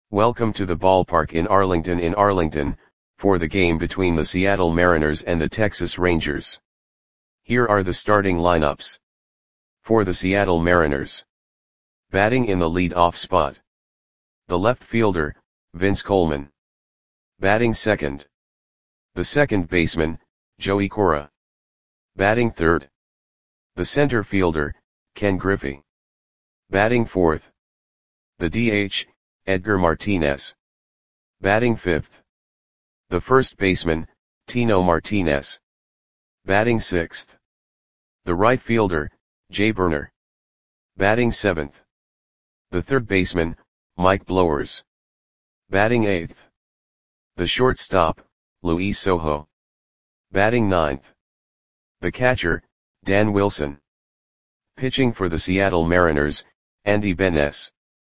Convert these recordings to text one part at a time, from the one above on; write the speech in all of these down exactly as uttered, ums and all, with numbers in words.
Welcome to the ballpark in Arlington in Arlington, for the game between the Seattle Mariners and the Texas Rangers. Here are the starting lineups. For the Seattle Mariners. Batting in the lead-off spot. The left fielder, Vince Coleman. Batting second. The second baseman, Joey Cora. Batting third. The center fielder, Ken Griffey. Batting fourth. The D H, Edgar Martinez. Batting fifth. The first baseman, Tino Martinez. Batting sixth. The right fielder, Jay Burner. Batting seventh. The third baseman, Mike Blowers. Batting eighth. The shortstop, Luis Sojo. Batting ninth. The catcher, Dan Wilson. Pitching for the Seattle Mariners, Andy Benes.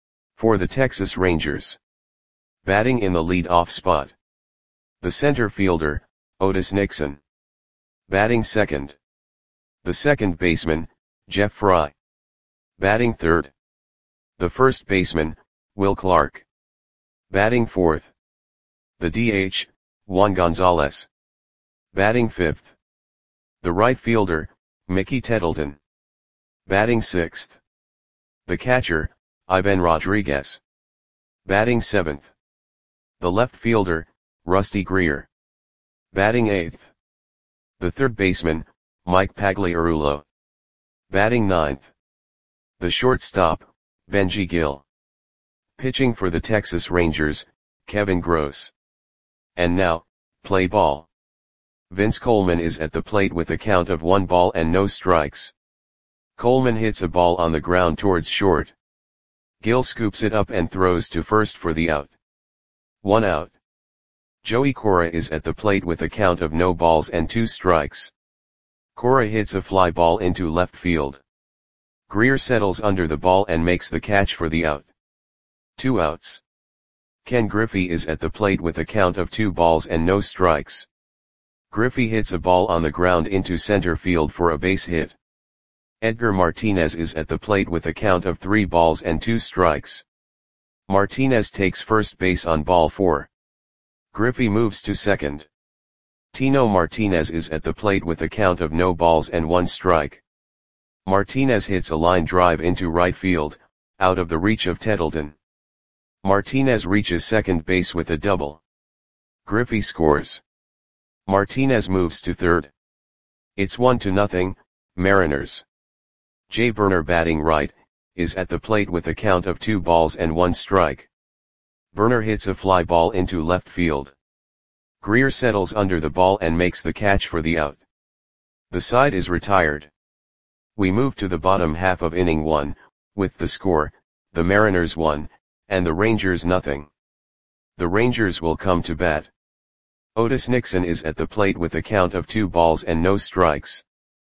For the Texas Rangers. Batting in the lead-off spot. The center fielder, Otis Nixon. Batting second. The second baseman, Jeff Fry. Batting third. The first baseman, Will Clark. Batting fourth. The D H, Juan Gonzalez. Batting fifth. The right fielder, Mickey Tettleton. Batting sixth. The catcher, Ivan Rodriguez. Batting seventh. The left fielder, Rusty Greer. Batting eighth. The third baseman, Mike Pagliarulo. Batting ninth. The shortstop, Benji Gill. Pitching for the Texas Rangers, Kevin Gross. And now, play ball. Vince Coleman is at the plate with a count of one ball and no strikes. Coleman hits a ball on the ground towards short. Gill scoops it up and throws to first for the out. One out. Joey Cora is at the plate with a count of no balls and two strikes. Cora hits a fly ball into left field. Greer settles under the ball and makes the catch for the out. Two outs. Ken Griffey is at the plate with a count of two balls and no strikes. Griffey hits a ball on the ground into center field for a base hit. Edgar Martinez is at the plate with a count of three balls and two strikes. Martinez takes first base on ball four. Griffey moves to second. Tino Martinez is at the plate with a count of no balls and one strike. Martinez hits a line drive into right field, out of the reach of Tettleton. Martinez reaches second base with a double. Griffey scores. Martinez moves to third. It's one to nothing, Mariners. Jay Burner, batting right, is at the plate with a count of two balls and one strike. Burner hits a fly ball into left field. Greer settles under the ball and makes the catch for the out. The side is retired. We move to the bottom half of inning one, with the score, the Mariners one, and the Rangers nothing. The Rangers will come to bat. Otis Nixon is at the plate with a count of two balls and no strikes.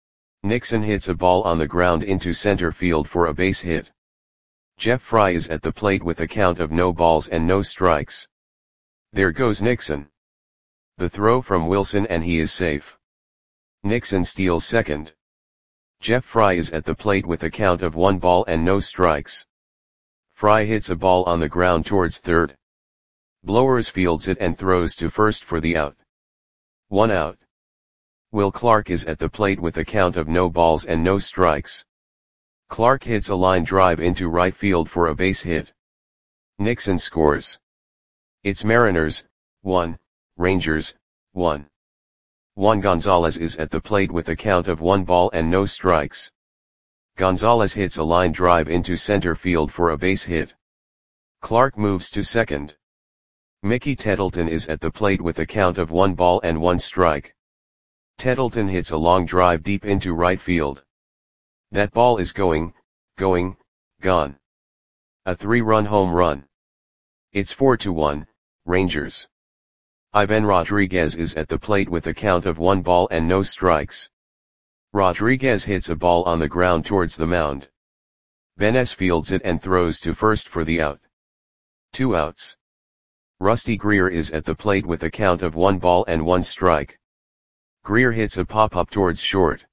Nixon hits a ball on the ground into center field for a base hit. Jeff Fry is at the plate with a count of no balls and no strikes. There goes Nixon. The throw from Wilson and he is safe. Nixon steals second. Jeff Fry is at the plate with a count of one ball and no strikes. Fry hits a ball on the ground towards third. Blowers fields it and throws to first for the out. One out. Will Clark is at the plate with a count of no balls and no strikes. Clark hits a line drive into right field for a base hit. Nixon scores. It's Mariners, one, Rangers, one. Juan Gonzalez is at the plate with a count of one ball and no strikes. Gonzalez hits a line drive into center field for a base hit. Clark moves to second. Mickey Tettleton is at the plate with a count of one ball and one strike. Tettleton hits a long drive deep into right field. That ball is going, going, gone. A three-run home run. It's four to one, Rangers. Ivan Rodriguez is at the plate with a count of one ball and no strikes. Rodriguez hits a ball on the ground towards the mound. Benes fields it and throws to first for the out. Two outs. Rusty Greer is at the plate with a count of one ball and one strike. Greer hits a pop-up towards short.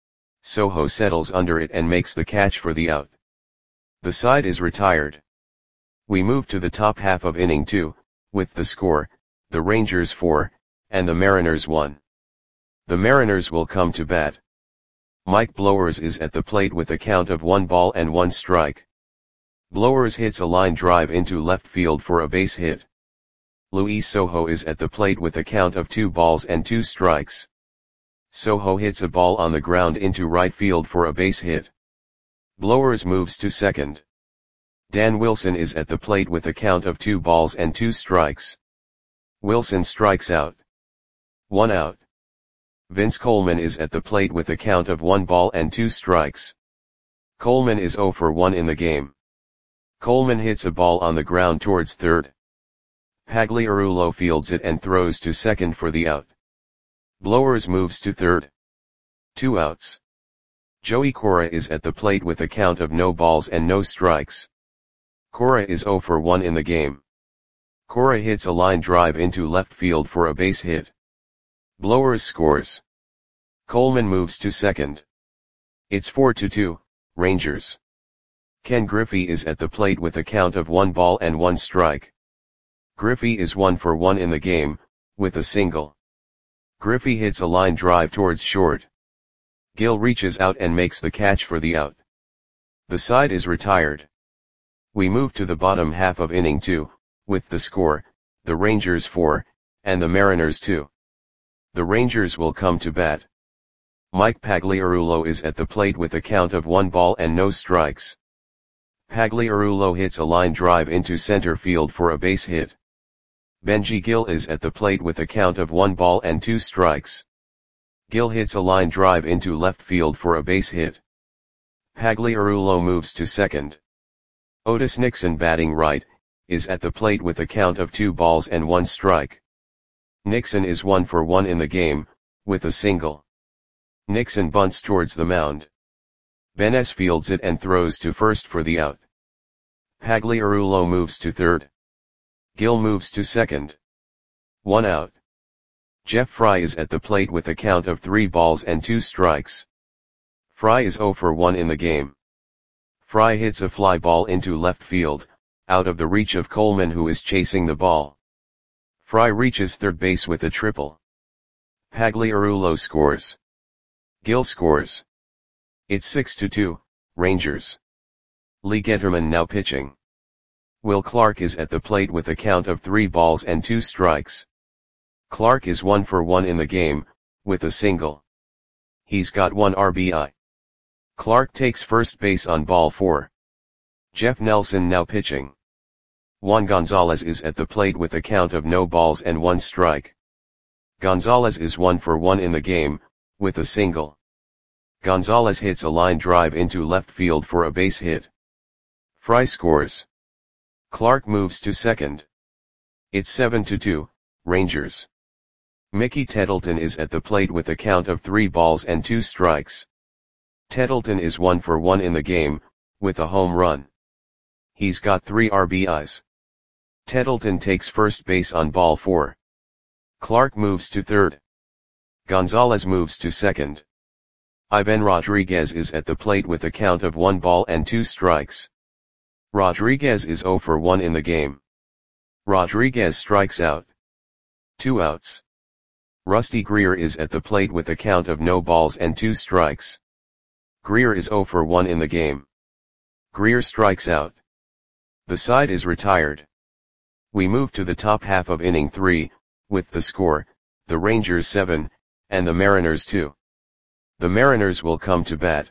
Sojo settles under it and makes the catch for the out. The side is retired. We move to the top half of inning two, with the score, the Rangers four, and the Mariners one. The Mariners will come to bat. Mike Blowers is at the plate with a count of one ball and one strike. Blowers hits a line drive into left field for a base hit. Luis Sojo is at the plate with a count of two balls and two strikes. Sojo hits a ball on the ground into right field for a base hit. Blowers moves to second. Dan Wilson is at the plate with a count of two balls and two strikes. Wilson strikes out. One out. Vince Coleman is at the plate with a count of one ball and two strikes. Coleman is oh for one in the game. Coleman hits a ball on the ground towards third. Pagliarulo fields it and throws to second for the out. Blowers moves to third. Two outs. Joey Cora is at the plate with a count of no balls and no strikes. Cora is oh for one in the game. Cora hits a line drive into left field for a base hit. Blowers scores. Coleman moves to second. It's four to two, Rangers. Ken Griffey is at the plate with a count of one ball and one strike. Griffey is one for one in the game, with a single. Griffey hits a line drive towards short. Gill reaches out and makes the catch for the out. The side is retired. We move to the bottom half of inning two, with the score, the Rangers four, and the Mariners two. The Rangers will come to bat. Mike Pagliarulo is at the plate with a count of one ball and no strikes. Pagliarulo hits a line drive into center field for a base hit. Benji Gill is at the plate with a count of one ball and two strikes. Gill hits a line drive into left field for a base hit. Pagliarulo moves to second. Otis Nixon, batting right, is at the plate with a count of two balls and one strike. Nixon is one for one in the game, with a single. Nixon bunts towards the mound. Benes fields it and throws to first for the out. Pagliarulo moves to third. Gill moves to second. One out. Jeff Fry is at the plate with a count of three balls and two strikes. Fry is oh for one in the game. Fry hits a fly ball into left field, out of the reach of Coleman, who is chasing the ball. Fry reaches third base with a triple. Pagliarulo scores. Gill scores. It's six to two, Rangers. Lee Getterman now pitching. Will Clark is at the plate with a count of three balls and two strikes. Clark is one for one in the game, with a single. He's got one R B I. Clark takes first base on ball four. Jeff Nelson now pitching. Juan Gonzalez is at the plate with a count of no balls and one strike. Gonzalez is one for one in the game, with a single. Gonzalez hits a line drive into left field for a base hit. Fry scores. Clark moves to second. It's seven to two, Rangers. Mickey Tettleton is at the plate with a count of three balls and two strikes. Tettleton is one for one in the game, with a home run. He's got three R B Is. Tettleton takes first base on ball four. Clark moves to third. Gonzalez moves to second. Ivan Rodriguez is at the plate with a count of one ball and two strikes. Rodriguez is oh for one in the game. Rodriguez strikes out. Two outs. Rusty Greer is at the plate with a count of no balls and two strikes. Greer is oh for one in the game. Greer strikes out. The side is retired. We move to the top half of inning three, with the score, the Rangers seven, and the Mariners two. The Mariners will come to bat.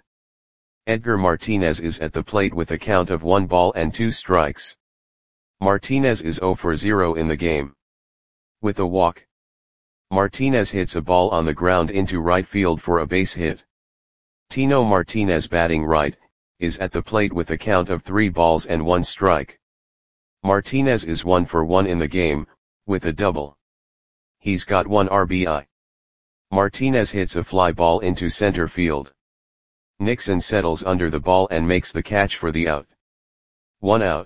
Edgar Martinez is at the plate with a count of one ball and two strikes. Martinez is oh for zero in the game. With a walk. Martinez hits a ball on the ground into right field for a base hit. Tino Martinez, batting right, is at the plate with a count of three balls and one strike. Martinez is one for one in the game, with a double. He's got one R B I. Martinez hits a fly ball into center field. Nixon settles under the ball and makes the catch for the out. One out.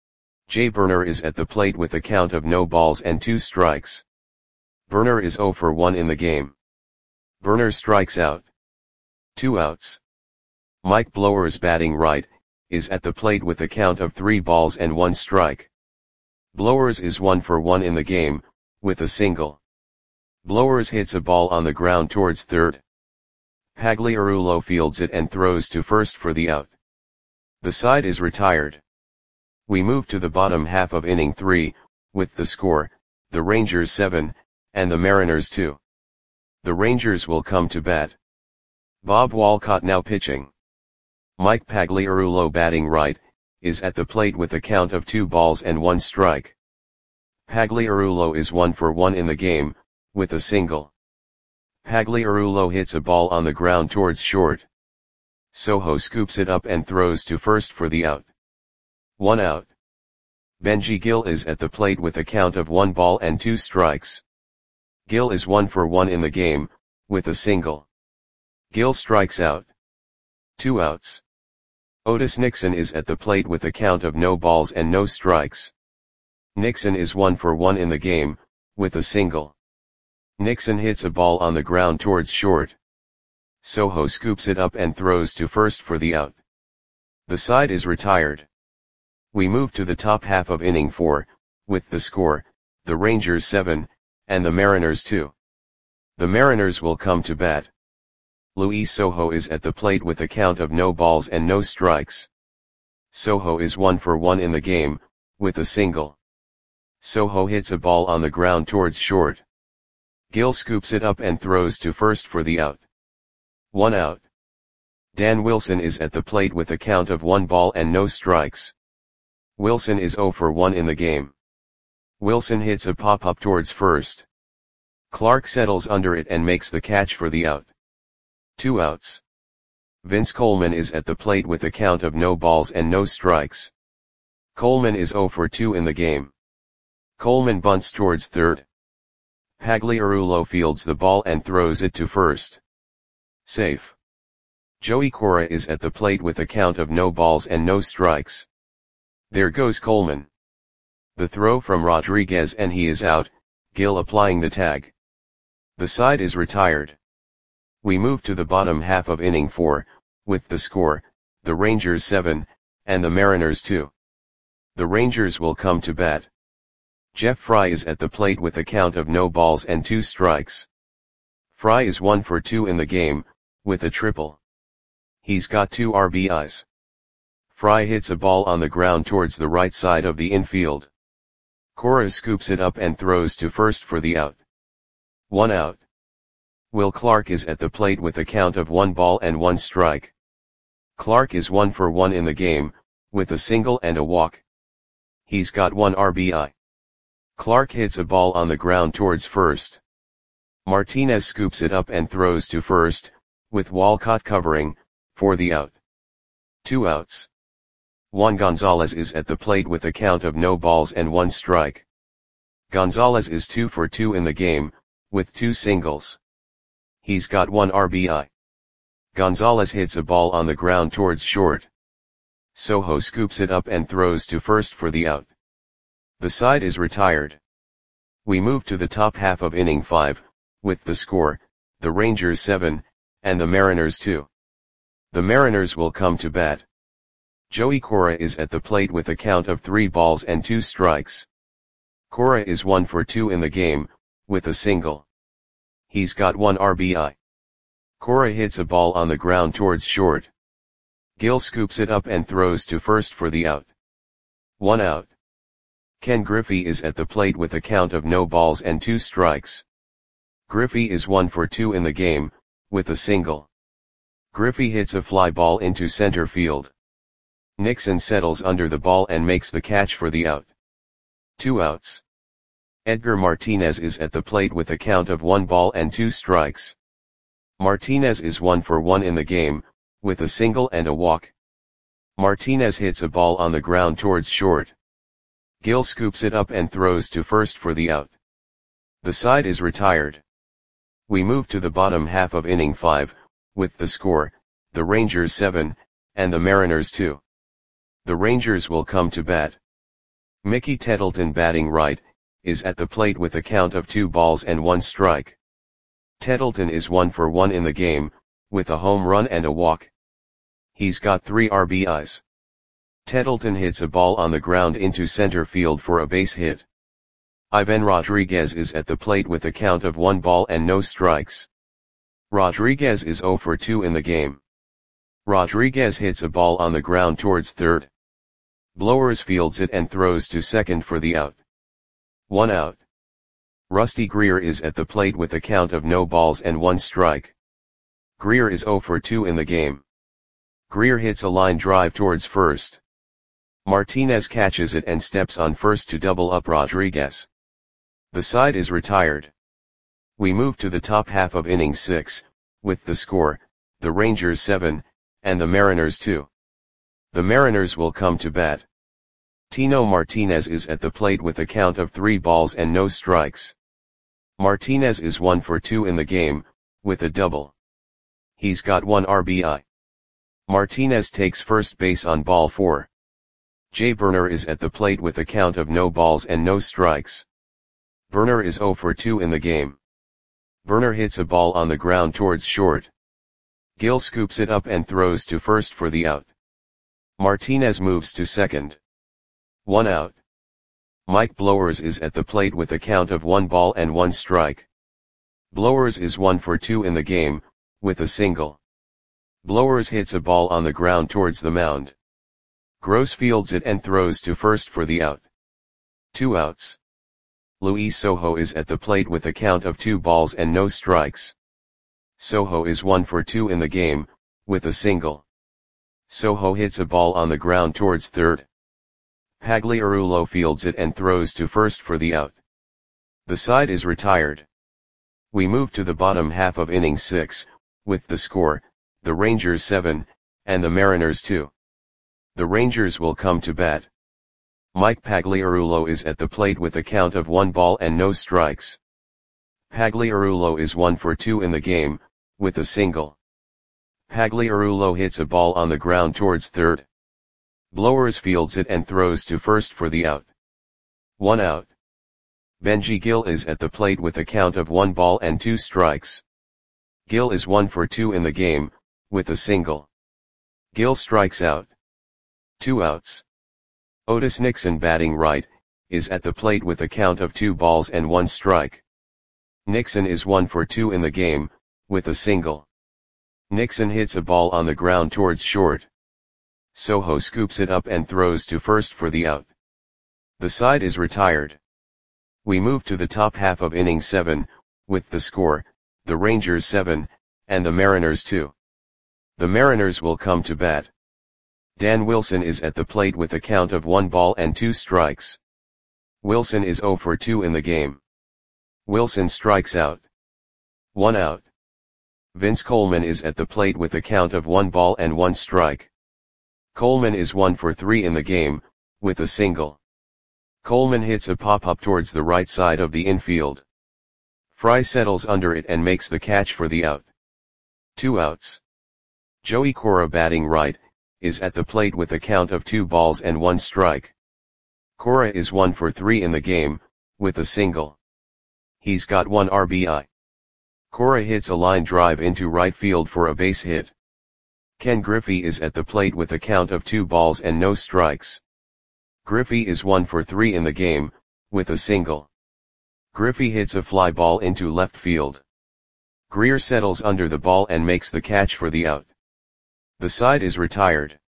Jay Burner is at the plate with a count of no balls and two strikes. Burner is oh for one in the game. Burner strikes out. Two outs. Mike Blowers, batting right, is at the plate with a count of three balls and one strike. Blowers is one for one in the game, with a single. Blowers hits a ball on the ground towards third. Pagliarulo fields it and throws to first for the out. The side is retired. We move to the bottom half of inning three, with the score, the Rangers seven, and the Mariners two. The Rangers will come to bat. Bob Walcott now pitching. Mike Pagliarulo batting right, is at the plate with a count of two balls and one strike. Pagliarulo is one for one in the game, with a single. Pagliarulo hits a ball on the ground towards short. Soho scoops it up and throws to first for the out. One out. Benji Gil is at the plate with a count of one ball and two strikes. Gil is one for one in the game, with a single. Gil strikes out. Two outs. Otis Nixon is at the plate with a count of no balls and no strikes. Nixon is one for one in the game, with a single. Nixon hits a ball on the ground towards short. Soho scoops it up and throws to first for the out. The side is retired. We move to the top half of inning four, with the score, the Rangers seven, and the Mariners two. The Mariners will come to bat. Luis Soho is at the plate with a count of no balls and no strikes. Soho is one for one in the game, with a single. Soho hits a ball on the ground towards short. Gil scoops it up and throws to first for the out. One out. Dan Wilson is at the plate with a count of one ball and no strikes. Wilson is zero for one in the game. Wilson hits a pop-up towards first. Clark settles under it and makes the catch for the out. Two outs. Vince Coleman is at the plate with a count of no balls and no strikes. Coleman is zero for two in the game. Coleman bunts towards third. Pagliarulo fields the ball and throws it to first. Safe. Joey Cora is at the plate with a count of no balls and no strikes. There goes Coleman. The throw from Rodriguez and he is out, Gil applying the tag. The side is retired. We move to the bottom half of inning four, with the score, the Rangers seven, and the Mariners two. The Rangers will come to bat. Jeff Fry is at the plate with a count of no balls and two strikes. Fry is one for two in the game, with a triple. He's got two R B Is. Fry hits a ball on the ground towards the right side of the infield. Cora scoops it up and throws to first for the out. One out. Will Clark is at the plate with a count of one ball and one strike. Clark is one for one in the game, with a single and a walk. He's got one R B I. Clark hits a ball on the ground towards first. Martinez scoops it up and throws to first, with Walcott covering, for the out. Two outs. Juan Gonzalez is at the plate with a count of no balls and one strike. Gonzalez is two for two in the game, with two singles. He's got one R B I. Gonzalez hits a ball on the ground towards short. Soho scoops it up and throws to first for the out. The side is retired. We move to the top half of inning five, with the score, the Rangers seven, and the Mariners two. The Mariners will come to bat. Joey Cora is at the plate with a count of three balls and two strikes. Cora is one for two in the game, with a single. He's got one R B I. Cora hits a ball on the ground towards short. Gil scoops it up and throws to first for the out. One out. Ken Griffey is at the plate with a count of no balls and two strikes. Griffey is one for two in the game, with a single. Griffey hits a fly ball into center field. Nixon settles under the ball and makes the catch for the out. Two outs. Edgar Martinez is at the plate with a count of one ball and two strikes. Martinez is one for one in the game, with a single and a walk. Martinez hits a ball on the ground towards short. Gil scoops it up and throws to first for the out. The side is retired. We move to the bottom half of inning five, with the score, the Rangers seven, and the Mariners two. The Rangers will come to bat. Mickey Tettleton batting right, is at the plate with a count of two balls and one strike. Tettleton is one for one in the game, with a home run and a walk. He's got three R B Is. Tettleton hits a ball on the ground into center field for a base hit. Ivan Rodriguez is at the plate with a count of one ball and no strikes. Rodriguez is zero for two in the game. Rodriguez hits a ball on the ground towards third. Blowers fields it and throws to second for the out. One out. Rusty Greer is at the plate with a count of no balls and one strike. Greer is zero for two in the game. Greer hits a line drive towards first. Martinez catches it and steps on first to double up Rodriguez. The side is retired. We move to the top half of inning six, with the score, the Rangers seven, and the Mariners two. The Mariners will come to bat. Tino Martinez is at the plate with a count of three balls and no strikes. Martinez is one for two in the game, with a double. He's got one R B I. Martinez takes first base on ball four. Jay Burner is at the plate with a count of no balls and no strikes. Burner is zero for two in the game. Burner hits a ball on the ground towards short. Gill scoops it up and throws to first for the out. Martinez moves to second. One out. Mike Blowers is at the plate with a count of one ball and one strike. Blowers is one for two in the game, with a single. Blowers hits a ball on the ground towards the mound. Gross fields it and throws to first for the out. Two outs. Luis Sojo is at the plate with a count of two balls and no strikes. Sojo is one for two in the game, with a single. Sojo hits a ball on the ground towards third. Pagliarulo fields it and throws to first for the out. The side is retired. We move to the bottom half of inning six, with the score, the Rangers seven, and the Mariners two. The Rangers will come to bat. Mike Pagliarulo is at the plate with a count of one ball and no strikes. Pagliarulo is one for two in the game, with a single. Pagliarulo hits a ball on the ground towards third. Blowers fields it and throws to first for the out. One out. Benji Gill is at the plate with a count of one ball and two strikes. Gill is one for two in the game, with a single. Gill strikes out. Two outs. Otis Nixon, batting right, is at the plate with a count of two balls and one strike. Nixon is one for two in the game, with a single. Nixon hits a ball on the ground towards short. Sojo scoops it up and throws to first for the out. The side is retired. We move to the top half of inning seven, with the score, the Rangers seven, and the Mariners two. The Mariners will come to bat. Dan Wilson is at the plate with a count of one ball and two strikes. Wilson is zero for two in the game. Wilson strikes out. One out. Vince Coleman is at the plate with a count of one ball and one strike. Coleman is one for three in the game, with a single. Coleman hits a pop-up towards the right side of the infield. Fry settles under it and makes the catch for the out. Two outs. Joey Cora, batting right, is at the plate with a count of two balls and one strike. Cora is one for three in the game, with a single. He's got one R B I. Cora hits a line drive into right field for a base hit. Ken Griffey is at the plate with a count of two balls and no strikes. Griffey is one for three in the game, with a single. Griffey hits a fly ball into left field. Greer settles under the ball and makes the catch for the out. The side is retired.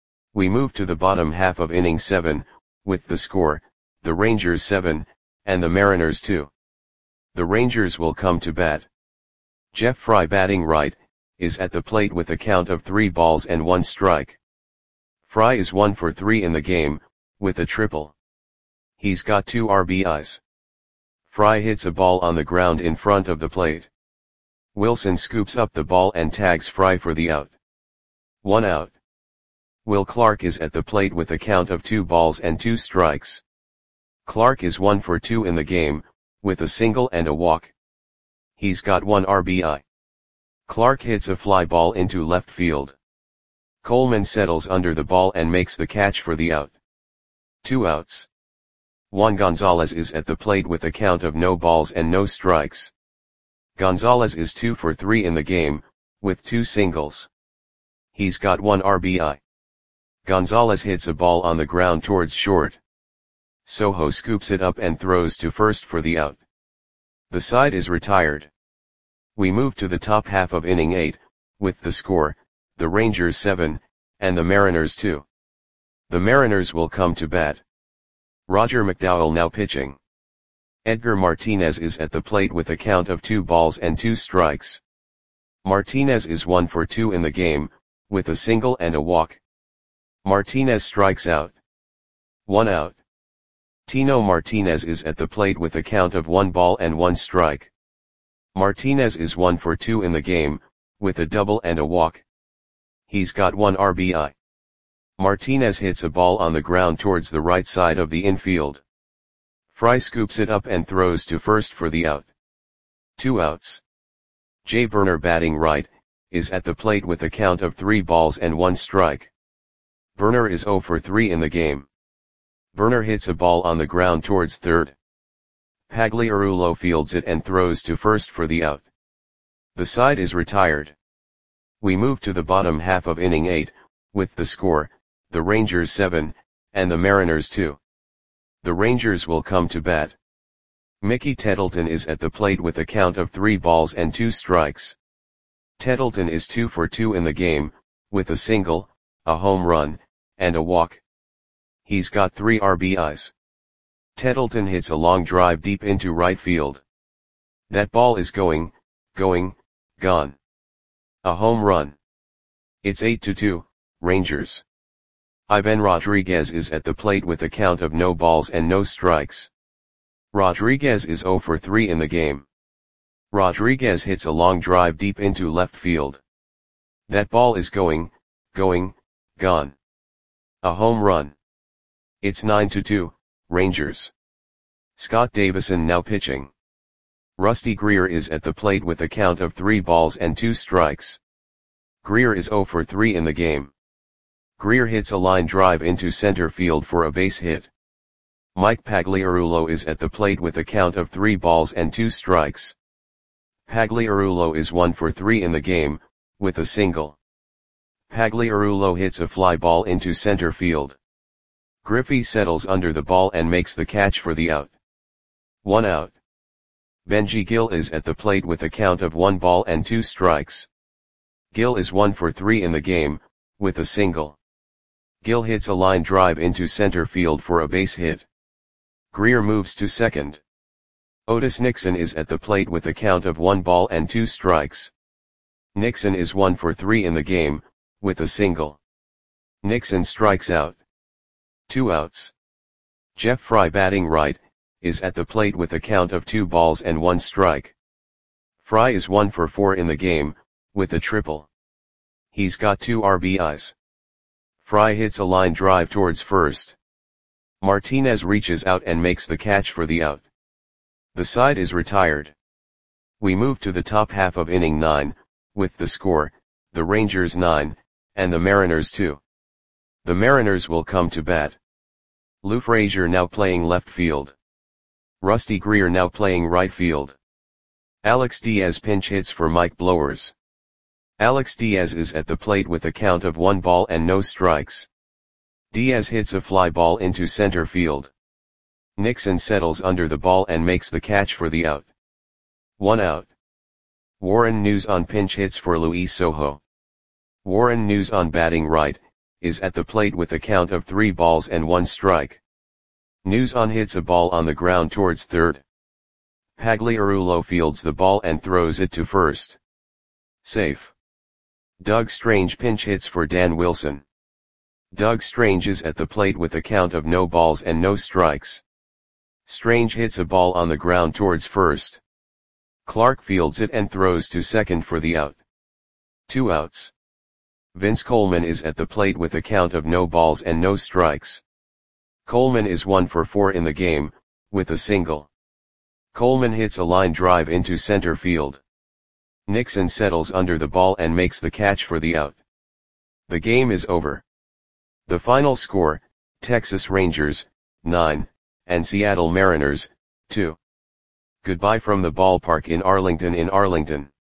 We move to the bottom half of inning seven, with the score, the Rangers seven, and the Mariners two. The Rangers will come to bat. Jeff Fry, batting right, is at the plate with a count of three balls and one strike. Fry is one for three in the game, with a triple. He's got two R B Is. Fry hits a ball on the ground in front of the plate. Wilson scoops up the ball and tags Fry for the out. One out. Will Clark is at the plate with a count of two balls and two strikes. Clark is one for two in the game, with a single and a walk. He's got one R B I. Clark hits a fly ball into left field. Coleman settles under the ball and makes the catch for the out. Two outs. Juan Gonzalez is at the plate with a count of no balls and no strikes. Gonzalez is two for three in the game, with two singles. He's got one R B I. Gonzalez hits a ball on the ground towards short. Soho scoops it up and throws to first for the out. The side is retired. We move to the top half of inning eight, with the score, the Rangers seven, and the Mariners two. The Mariners will come to bat. Roger McDowell now pitching. Edgar Martinez is at the plate with a count of two balls and two strikes. Martinez is one for two in the game, with a single and a walk. Martinez strikes out. One out. Tino Martinez is at the plate with a count of one ball and one strike. Martinez is one for two in the game, with a double and a walk. He's got one R B I. Martinez hits a ball on the ground towards the right side of the infield. Fry scoops it up and throws to first for the out. Two outs. Jay Burner, batting right, is at the plate with a count of three balls and one strike. Burner is zero for three in the game. Burner hits a ball on the ground towards third. Pagliarulo fields it and throws to first for the out. The side is retired. We move to the bottom half of inning eight, with the score, the Rangers seven, and the Mariners two. The Rangers will come to bat. Mickey Tettleton is at the plate with a count of three balls and two strikes. Tettleton is two for two in the game, with a single, a home run, and a walk. He's got three R B Is. Tettleton hits a long drive deep into right field. That ball is going, going, gone. A home run. It's eight to two, Rangers. Ivan Rodriguez is at the plate with a count of no balls and no strikes. Rodriguez is zero for three in the game. Rodriguez hits a long drive deep into left field. That ball is going, going, gone. A home run. It's nine to two, Rangers. Scott Davison now pitching. Rusty Greer is at the plate with a count of three balls and two strikes. Greer is zero for three in the game. Greer hits a line drive into center field for a base hit. Mike Pagliarulo is at the plate with a count of three balls and two strikes. Pagliarulo is one for three in the game, with a single. Pagliarulo hits a fly ball into center field. Griffey settles under the ball and makes the catch for the out. One out. Benji Gill is at the plate with a count of one ball and two strikes. Gill is one for three in the game, with a single. Gill hits a line drive into center field for a base hit. Greer moves to second. Otis Nixon is at the plate with a count of one ball and two strikes. Nixon is one for three in the game, with a single. Nixon strikes out. Two outs. Jeff Fry, batting right, is at the plate with a count of two balls and one strike. Fry is one for four in the game, with a triple. He's got two R B Is. Fry hits a line drive towards first. Martinez reaches out and makes the catch for the out. The side is retired. We move to the top half of inning nine, with the score, the Rangers nine, and the Mariners two. The Mariners will come to bat. Lou Frazier now playing left field. Rusty Greer now playing right field. Alex Diaz pinch hits for Mike Blowers. Alex Diaz is at the plate with a count of one ball and no strikes. Diaz hits a fly ball into center field. Nixon settles under the ball and makes the catch for the out. One out. Warren Nuzon pinch hits for Luis Sojo. Warren Nuzon, batting right, is at the plate with a count of three balls and one strike. Nuzon hits a ball on the ground towards third. Pagliarulo fields the ball and throws it to first. Safe. Doug Strange pinch hits for Dan Wilson. Doug Strange is at the plate with a count of no balls and no strikes. Strange hits a ball on the ground towards first. Clark fields it and throws to second for the out. Two outs. Vince Coleman is at the plate with a count of no balls and no strikes. Coleman is one for four in the game, with a single. Coleman hits a line drive into center field. Nixon settles under the ball and makes the catch for the out. The game is over. The final score, Texas Rangers, nine, and Seattle Mariners, two. Goodbye from the ballpark in Arlington in Arlington.